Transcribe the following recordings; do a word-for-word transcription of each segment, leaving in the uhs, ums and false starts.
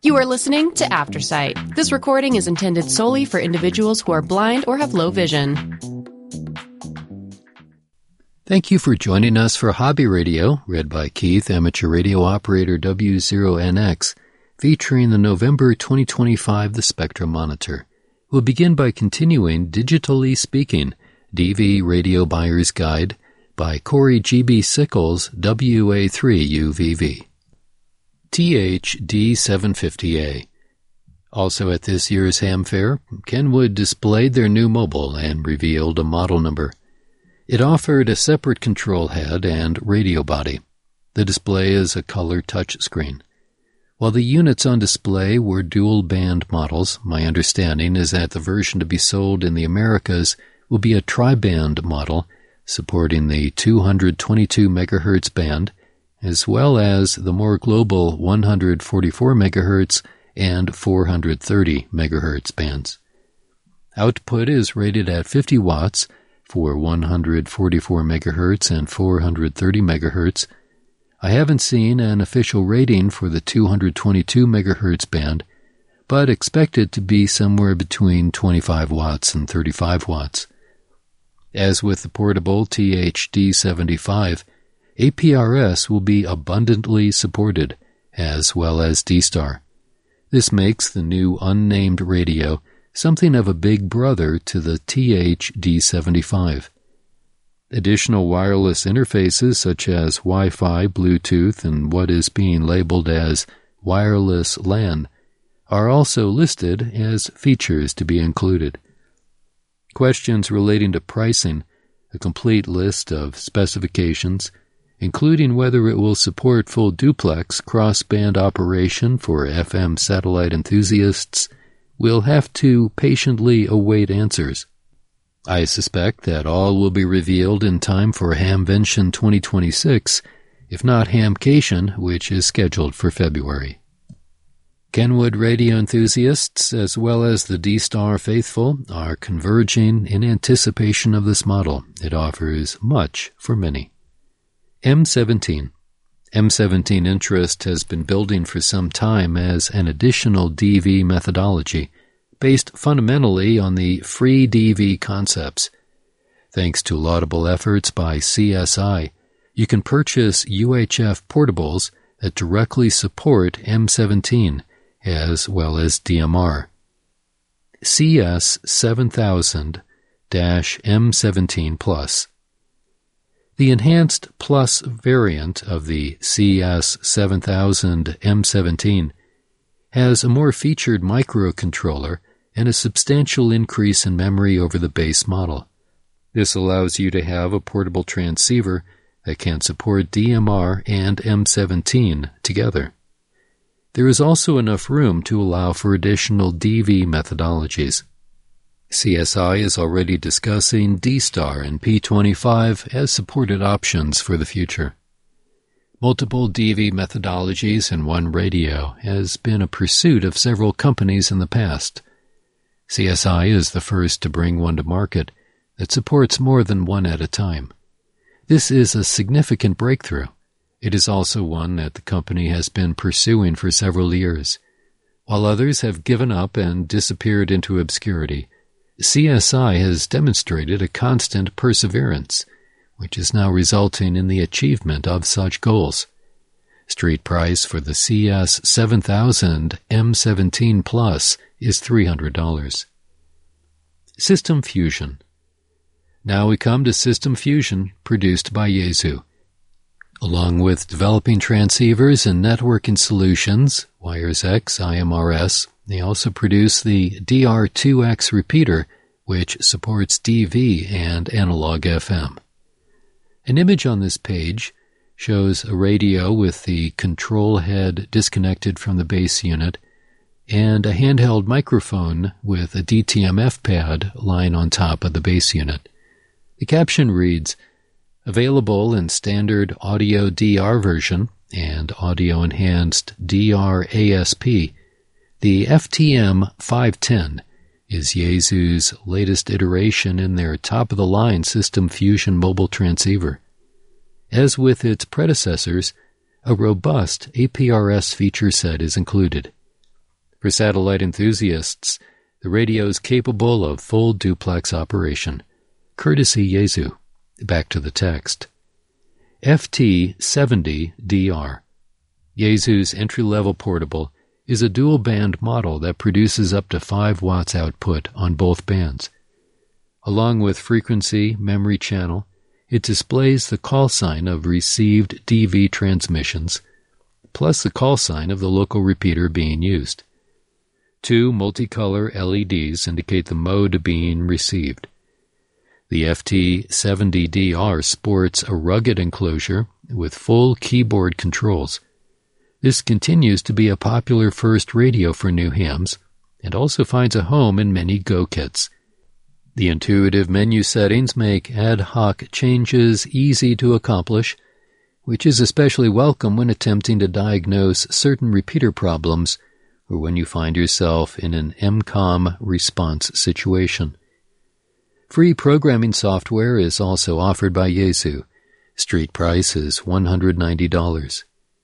You are listening to Aftersight. This recording is intended solely for individuals who are blind or have low vision. Thank you for joining us for Hobby Radio, read by Keith, amateur radio operator W zero N X, featuring the November twenty twenty-five The Spectrum Monitor. We'll begin by continuing Digitally Speaking, D V Radio Buyer's Guide by Corey G B. Sickles, W A three U V V. T H D seven fifty A. Also at this year's Ham Fair, Kenwood displayed their new mobile and revealed a model number. It offered a separate control head and radio body. The display is a color touchscreen. While the units on display were dual-band models, my understanding is that the version to be sold in the Americas will be a tri-band model supporting the two hundred twenty-two megahertz band, as well as the more global one hundred forty-four megahertz and four hundred thirty megahertz bands. Output is rated at fifty watts for one hundred forty-four megahertz and four hundred thirty megahertz. I haven't seen an official rating for the two hundred twenty-two megahertz band, but expect it to be somewhere between twenty-five watts and thirty-five watts. As with the portable T H D seventy-five, A P R S will be abundantly supported, as well as D-Star. This makes the new unnamed radio something of a big brother to the T H D seventy-five. Additional wireless interfaces such as Wi-Fi, Bluetooth, and what is being labeled as wireless LAN are also listed as features to be included. Questions relating to pricing, a complete list of specifications, including whether it will support full duplex cross-band operation for F M satellite enthusiasts, will have to patiently await answers. I suspect that all will be revealed in time for Hamvention twenty twenty-six, if not Hamcation, which is scheduled for February. Kenwood radio enthusiasts, as well as the D-Star faithful, are converging in anticipation of this model. It offers much for many. M seventeen. M seventeen interest has been building for some time as an additional D V methodology, based fundamentally on the free D V concepts. Thanks to laudable efforts by C S I, you can purchase U H F portables that directly support M seventeen, as well as D M R. C S seven thousand M seventeen Plus. The enhanced Plus variant of the C S seven thousand M seventeen has a more featured microcontroller and a substantial increase in memory over the base model. This allows you to have a portable transceiver that can support D M R and M seventeen together. There is also enough room to allow for additional D V methodologies. C S I is already discussing D-Star and P twenty-five as supported options for the future. Multiple D V methodologies in one radio has been a pursuit of several companies in the past. C S I is the first to bring one to market that supports more than one at a time. This is a significant breakthrough. It is also one that the company has been pursuing for several years. While others have given up and disappeared into obscurity, C S I has demonstrated a constant perseverance, which is now resulting in the achievement of such goals. Street price for the C S seven thousand M seventeen Plus is three hundred dollars. System Fusion. Now we come to System Fusion, produced by Yaesu. Along with developing transceivers and networking solutions, WiresX, I M R S, they also produce the D R two X repeater, which supports D V and analog F M. An image on this page shows a radio with the control head disconnected from the base unit and a handheld microphone with a D T M F pad lying on top of the base unit. The caption reads, "Available in standard audio D R version and audio-enhanced D R A S P, the F T M five ten is Yaesu's latest iteration in their top-of-the-line System Fusion mobile transceiver. As with its predecessors, a robust A P R S feature set is included. For satellite enthusiasts, the radio is capable of full duplex operation. Courtesy Yaesu. Back to the text. F T seventy D R. Yaesu's entry-level portable is a dual-band model that produces up to five watts output on both bands. Along with frequency, memory channel, it displays the call sign of received D V transmissions, plus the call sign of the local repeater being used. Two multicolor L E Ds indicate the mode being received. The F T seventy D R sports a rugged enclosure with full keyboard controls. This continues to be a popular first radio for new hams and also finds a home in many Go kits. The intuitive menu settings make ad hoc changes easy to accomplish, which is especially welcome when attempting to diagnose certain repeater problems or when you find yourself in an M COM response situation. Free programming software is also offered by Yaesu. Street price is one hundred ninety dollars.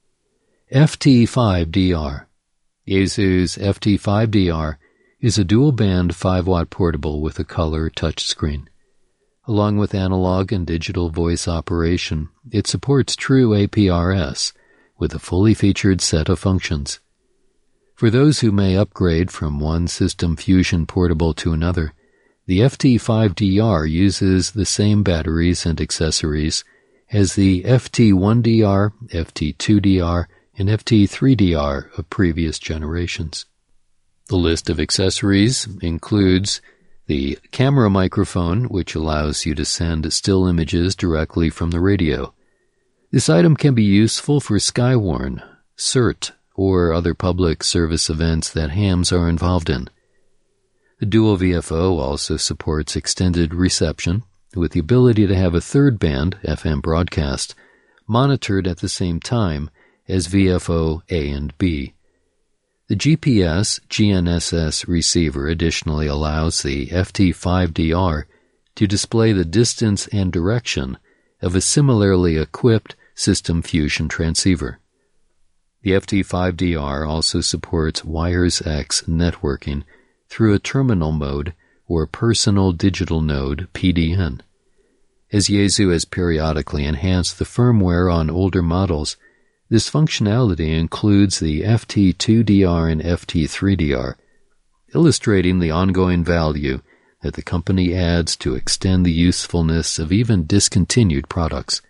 F T five D R. Yaesu's F T five D R is a dual-band five watt portable with a color touchscreen. Along with analog and digital voice operation, it supports true A P R S with a fully featured set of functions. For those who may upgrade from one System Fusion portable to another, the F T five D R uses the same batteries and accessories as the F T one D R, F T two D R, and F T three D R of previous generations. The list of accessories includes the camera microphone, which allows you to send still images directly from the radio. This item can be useful for Skywarn, C E R T, or other public service events that hams are involved in. The Dual V F O also supports extended reception, with the ability to have a third band, F M broadcast, monitored at the same time as V F O A and B. The G P S G N S S receiver additionally allows the F T five D R to display the distance and direction of a similarly equipped System Fusion transceiver. The F T five D R also supports WiresX networking through a terminal mode or personal digital node P D N. As Yaesu has periodically enhanced the firmware on older models, this functionality includes the F T two D R and F T three D R, illustrating the ongoing value that the company adds to extend the usefulness of even discontinued products.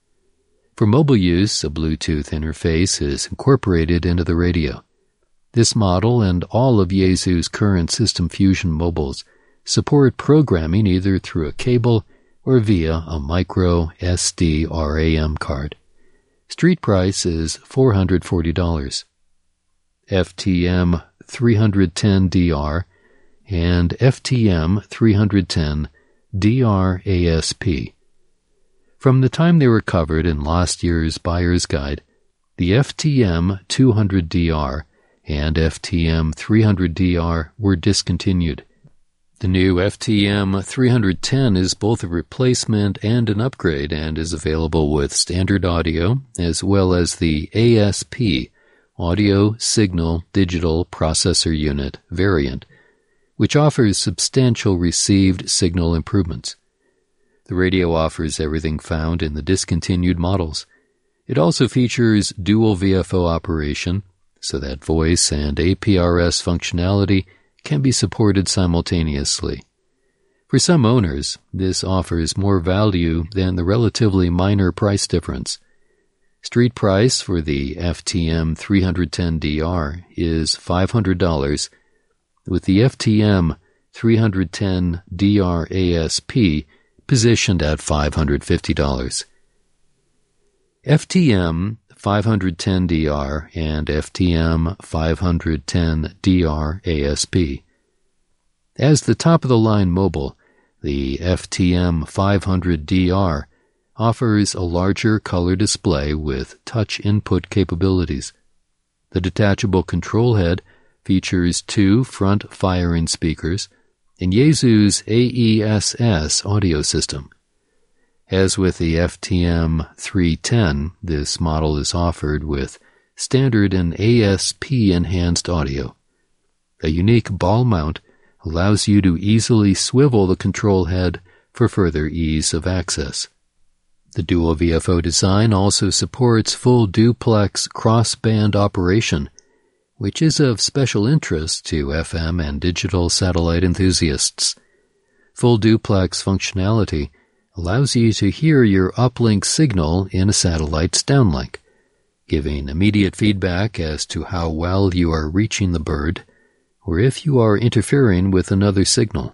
For mobile use, a Bluetooth interface is incorporated into the radio. This model and all of Yaesu's current System Fusion mobiles support programming either through a cable or via a micro S D RAM card. Street price is four hundred forty dollars. F T M three ten D R and F T M three ten D R A S P. From the time they were covered in last year's Buyer's Guide, the F T M two hundred D R and F T M three hundred D R were discontinued. The new F T M three ten is both a replacement and an upgrade and is available with standard audio as well as the A S P, Audio Signal Digital Processor Unit variant, which offers substantial received signal improvements. The radio offers everything found in the discontinued models. It also features dual V F O operation, so that voice and A P R S functionality can be supported simultaneously. For some owners, this offers more value than the relatively minor price difference. Street price for the F T M three ten D R is five hundred dollars, with the F T M three ten D R A S P positioned at five hundred fifty dollars. F T M five ten D R and F T M five ten D R A S P. As the top-of-the-line mobile, the F T M five hundred D R offers a larger color display with touch input capabilities. The detachable control head features two front firing speakers and Yaesu's A E S S audio system. As with the F T M three ten, this model is offered with standard and A S P enhanced audio. A unique ball mount allows you to easily swivel the control head for further ease of access. The dual V F O design also supports full duplex cross-band operation, which is of special interest to F M and digital satellite enthusiasts. Full duplex functionality allows you to hear your uplink signal in a satellite's downlink, giving immediate feedback as to how well you are reaching the bird, or if you are interfering with another signal.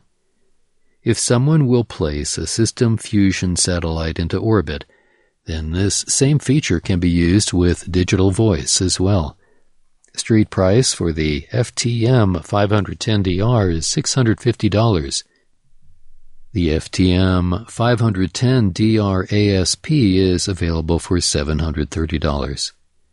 If someone will place a System Fusion satellite into orbit, then this same feature can be used with digital voice as well. Street price for the F T M five ten D R is six hundred fifty dollars. The F T M five ten D R A S P is available for seven hundred thirty dollars.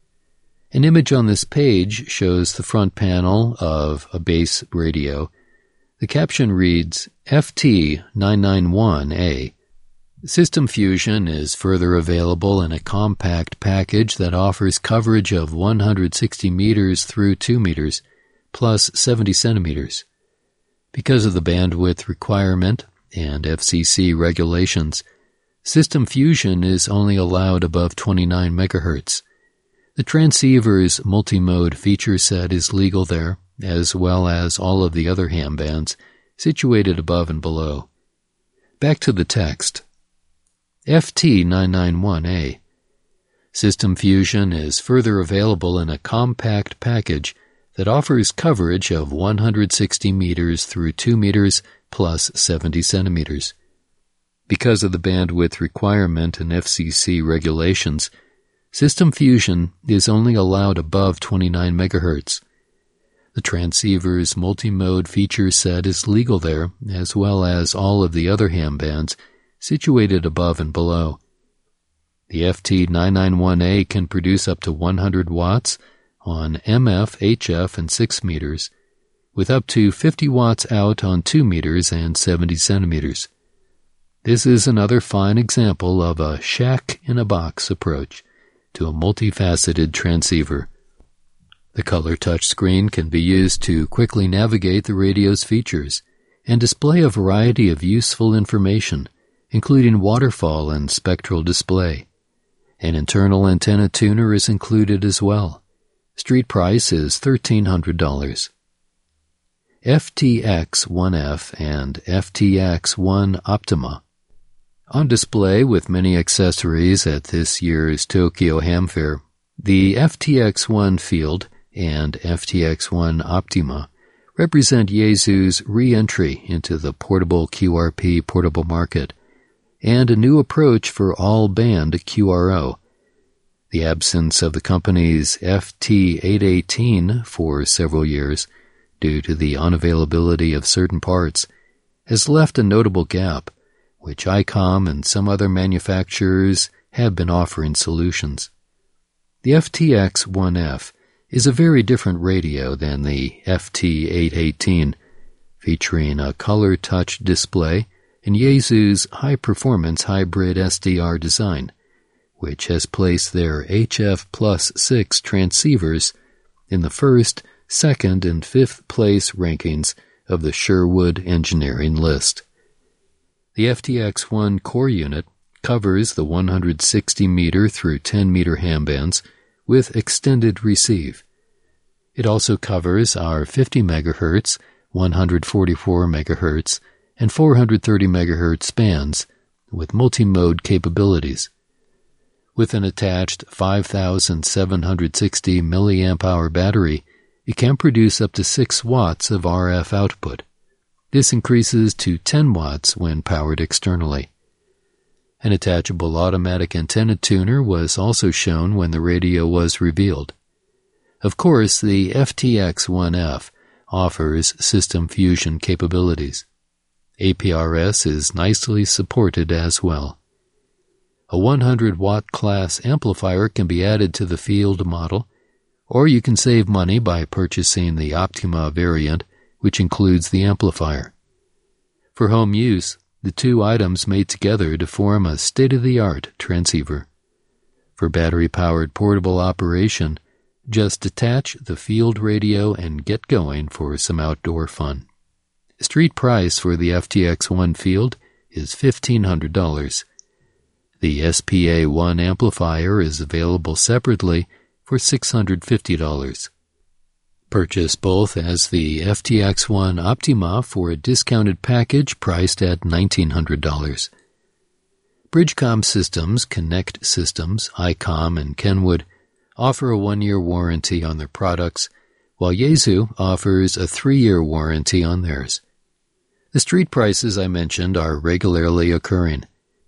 An image on this page shows the front panel of a base radio. The caption reads F T nine ninety-one A. System Fusion is further available in a compact package that offers coverage of one hundred sixty meters through two meters, plus seventy centimeters. Because of the bandwidth requirement and F C C regulations, System Fusion is only allowed above twenty-nine megahertz. The transceiver's multi-mode feature set is legal there, as well as all of the other ham bands situated above and below. Back to the text. F T nine ninety-one A. System Fusion is further available in a compact package that offers coverage of one hundred sixty meters through two meters plus seventy centimeters. Because of the bandwidth requirement and F C C regulations, System Fusion is only allowed above twenty-nine megahertz. The transceiver's multi-mode feature set is legal there, as well as all of the other ham bands situated above and below. The F T nine ninety-one A can produce up to one hundred watts on M F, H F, and six meters, with up to fifty watts out on two meters and seventy centimeters. This is another fine example of a shack-in-a-box approach to a multifaceted transceiver. The color touchscreen can be used to quickly navigate the radio's features and display a variety of useful information, including waterfall and spectral display. An internal antenna tuner is included as well. Street price is thirteen hundred dollars. F T X one F and F T X one Optima. On display with many accessories at this year's Tokyo Ham Fair, the F T X one Field and F T X one Optima represent Yaesu's re-entry into the portable Q R P portable market and a new approach for all-band Q R O. The absence of the company's F T eight eighteen for several years, due to the unavailability of certain parts, has left a notable gap, which I COM and some other manufacturers have been offering solutions. The F T X one F is a very different radio than the F T eight eighteen, featuring a color touch display and Yaesu's high-performance hybrid S D R design, which has placed their H F plus six transceivers in the first, second, and fifth place rankings of the Sherwood Engineering list. The F T X one core unit covers the one hundred sixty meter through ten meter ham bands with extended receive. It also covers our fifty megahertz, one hundred forty-four megahertz, and four hundred thirty megahertz bands with multi-mode capabilities. With an attached five thousand seven hundred sixty milliamp hour battery, it can produce up to six watts of R F output. This increases to ten watts when powered externally. An attachable automatic antenna tuner was also shown when the radio was revealed. Of course, the F T X one F offers System Fusion capabilities. A P R S is nicely supported as well. A one hundred watt class amplifier can be added to the Field model, or you can save money by purchasing the Optima variant, which includes the amplifier. For home use, the two items made together to form a state-of-the-art transceiver. For battery-powered portable operation, Just detach the field radio and get going for some outdoor fun. Street price for the F T X one field is fifteen hundred dollars. The S P A one amplifier is available separately for six hundred fifty dollars. Purchase both as the F T X one Optima for a discounted package priced at nineteen hundred dollars. Bridgecom Systems, Connect Systems, ICOM, and Kenwood offer a one-year warranty on their products, while Yaesu offers a three-year warranty on theirs. The street prices I mentioned are regularly occurring.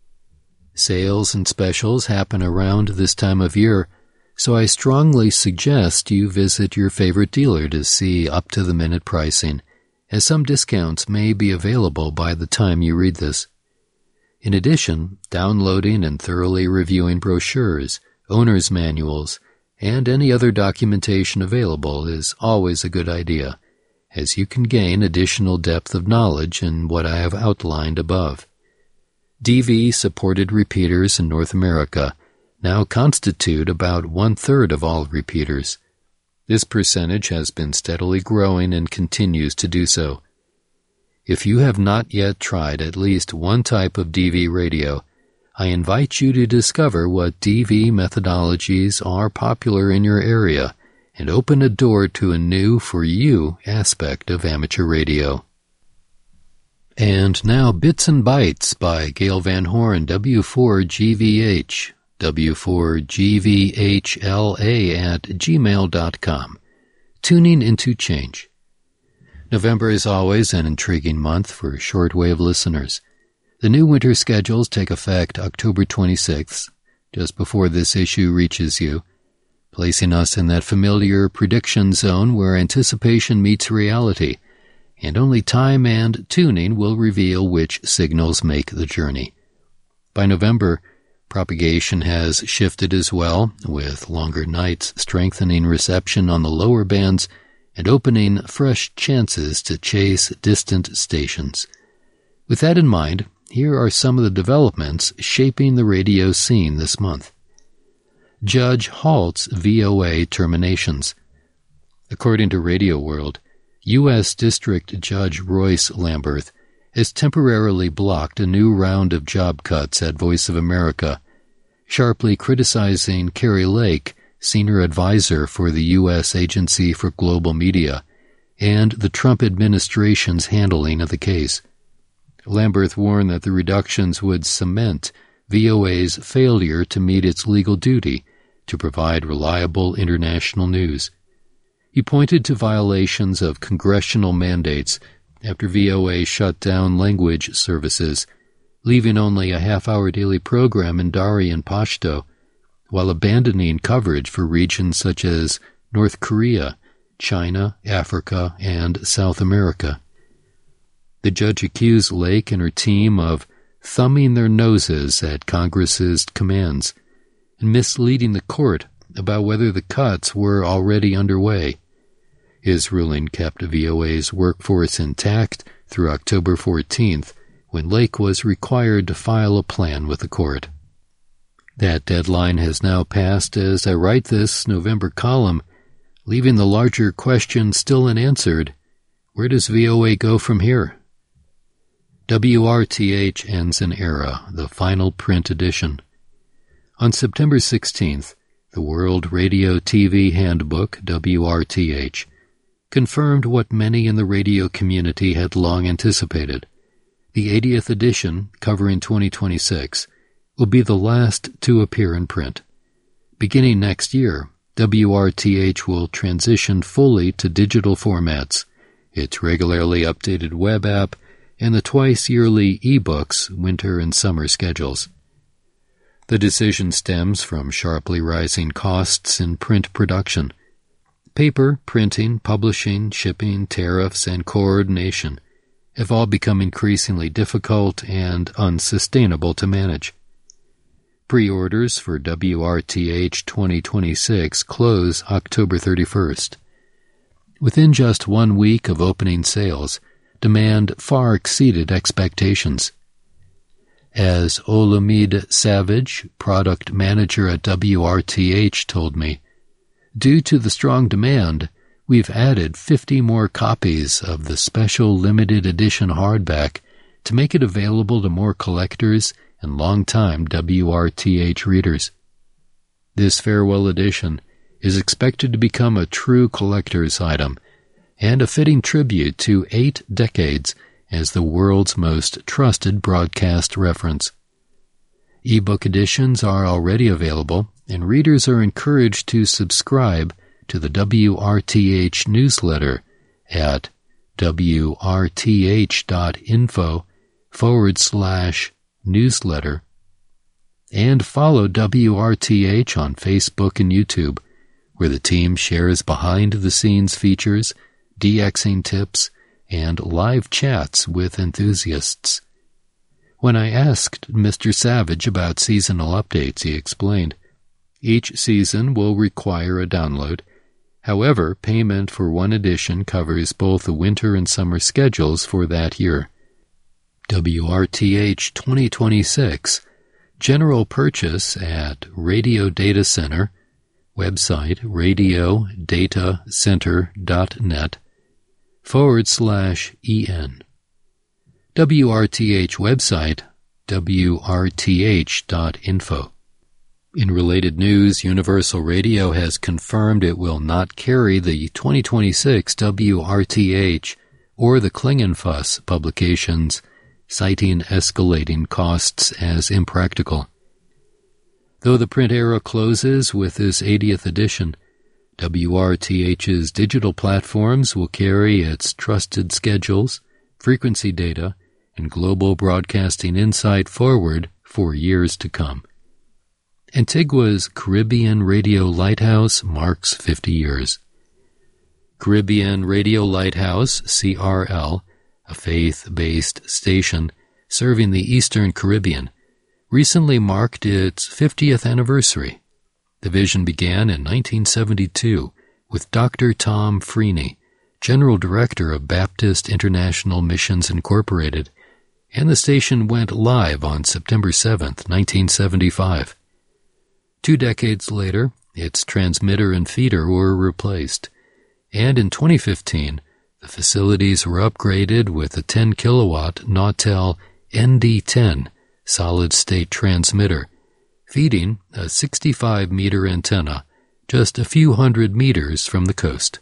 Sales and specials happen around this time of year, so I strongly suggest you visit your favorite dealer to see up-to-the-minute pricing, as some discounts may be available by the time you read this. In addition, downloading and thoroughly reviewing brochures, owner's manuals, and any other documentation available is always a good idea, as you can gain additional depth of knowledge in what I have outlined above. D V-supported repeaters in North America now constitute about one-third of all repeaters. This percentage has been steadily growing and continues to do so. If you have not yet tried at least one type of D V radio, I invite you to discover what D V methodologies are popular in your area and open a door to a new, for you, aspect of amateur radio. And now Bits and Bytes by Gail Van Horn, W four G V H, W four G V H L A at gmail dot com. Tuning into change. November is always an intriguing month for shortwave listeners. The new winter schedules take effect October twenty-sixth, just before this issue reaches you, placing us in that familiar prediction zone where anticipation meets reality, and only time and tuning will reveal which signals make the journey. By November, propagation has shifted as well, with longer nights strengthening reception on the lower bands and opening fresh chances to chase distant stations. With that in mind, here are some of the developments shaping the radio scene this month. Judge halts V O A terminations. According to Radio World, U S District Judge Royce Lamberth has temporarily blocked a new round of job cuts at Voice of America, sharply criticizing Kari Lake, senior advisor for the U S Agency for Global Media, and the Trump administration's handling of the case. Lamberth warned that the reductions would cement V O A's failure to meet its legal duty to provide reliable international news. He pointed to violations of congressional mandates after V O A shut down language services, leaving only a half-hour daily program in Dari and Pashto, while abandoning coverage for regions such as North Korea, China, Africa, and South America. The judge accused Lake and her team of thumbing their noses at Congress's commands and misleading the court about whether the cuts were already underway. His ruling kept V O A's workforce intact through October fourteenth, when Lake was required to file a plan with the court. That deadline has now passed as I write this November column, leaving the larger question still unanswered. Where does V O A go from here? W R T H ends an era, the final print edition. On September sixteenth, the World Radio T V Handbook, W R T H, confirmed what many in the radio community had long anticipated. The eightieth edition, covering twenty twenty-six, will be the last to appear in print. Beginning next year, W R T H will transition fully to digital formats, its regularly updated web app, and the twice-yearly e-books winter and summer schedules. The decision stems from sharply rising costs in print production. Paper, printing, publishing, shipping, tariffs, and coordination have all become increasingly difficult and unsustainable to manage. Pre-orders for W R T H twenty twenty-six close October thirty-first. Within just one week of opening sales, demand far exceeded expectations. As Olamide Savage, product manager at W R T H, told me, Due to the strong demand, we've added fifty more copies of the special limited edition hardback to make it available to more collectors and longtime W R T H readers. This farewell edition is expected to become a true collector's item and a fitting tribute to eight decades as the world's most trusted broadcast reference. Ebook editions are already available, and readers are encouraged to subscribe to the W R T H newsletter at wrth.info forward slash newsletter and follow W R T H on Facebook and YouTube, where the team shares behind-the-scenes features, DXing tips, and live chats with enthusiasts. When I asked Mister Savage about seasonal updates, he explained, each season will require a download. However, payment for one edition covers both the winter and summer schedules for that year. W R T H twenty twenty-six, general purchase at Radio Data Center, website radio data center dot net, forward slash en. W R T H website, w r t h dot info. In related news, Universal Radio has confirmed it will not carry the twenty twenty-six W R T H or the Klingenfuss publications, citing escalating costs as impractical. Though the print era closes with this eightieth edition, W R T H's digital platforms will carry its trusted schedules, frequency data, and global broadcasting insight forward for years to come. Antigua's Caribbean Radio Lighthouse marks fifty years. Caribbean Radio Lighthouse, C R L, a faith-based station serving the Eastern Caribbean, recently marked its fiftieth anniversary. The vision began in nineteen seventy-two with Doctor Tom Freeney, General Director of Baptist International Missions Incorporated, and the station went live on September seventh, nineteen seventy-five. Two decades later, its transmitter and feeder were replaced, and in twenty fifteen, the facilities were upgraded with a ten kilowatt Nautel N D ten solid-state transmitter, feeding a sixty-five meter antenna just a few hundred meters from the coast.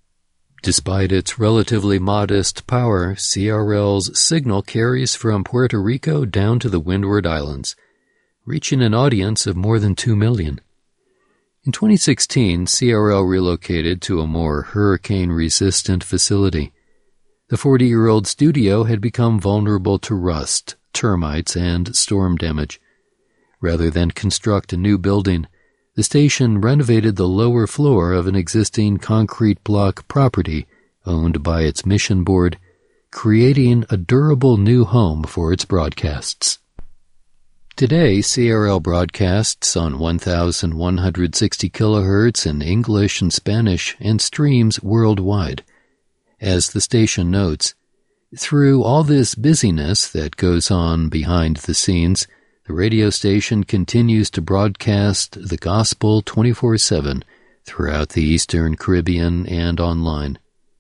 Despite its relatively modest power, C R L's signal carries from Puerto Rico down to the Windward Islands, reaching an audience of more than two million. In twenty sixteen, C R L relocated to a more hurricane-resistant facility. The forty-year-old studio had become vulnerable to rust, termites, and storm damage. Rather than construct a new building, the station renovated the lower floor of an existing concrete block property owned by its mission board, creating a durable new home for its broadcasts. Today, C R L broadcasts on one thousand one hundred sixty kilohertz in English and Spanish and streams worldwide. As the station notes, through all this busyness that goes on behind the scenes, the radio station continues to broadcast the gospel twenty-four seven throughout the Eastern Caribbean and online.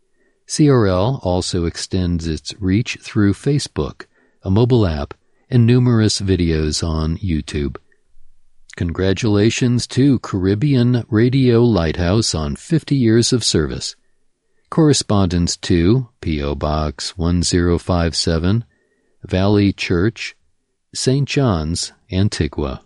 C R L also extends its reach through Facebook, a mobile app, and numerous videos on YouTube. Congratulations to Caribbean Radio Lighthouse on fifty years of service. Correspondence to P O Box one zero five seven, Valley Church, Saint John's, Antigua.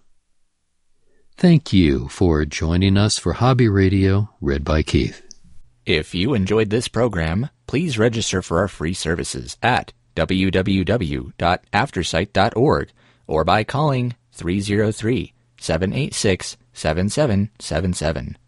Thank you for joining us for Hobby Radio, read by Keith. If you enjoyed this program, please register for our free services at w w w dot aftersight dot org or by calling three oh three, seven eight six, seven seven seven seven.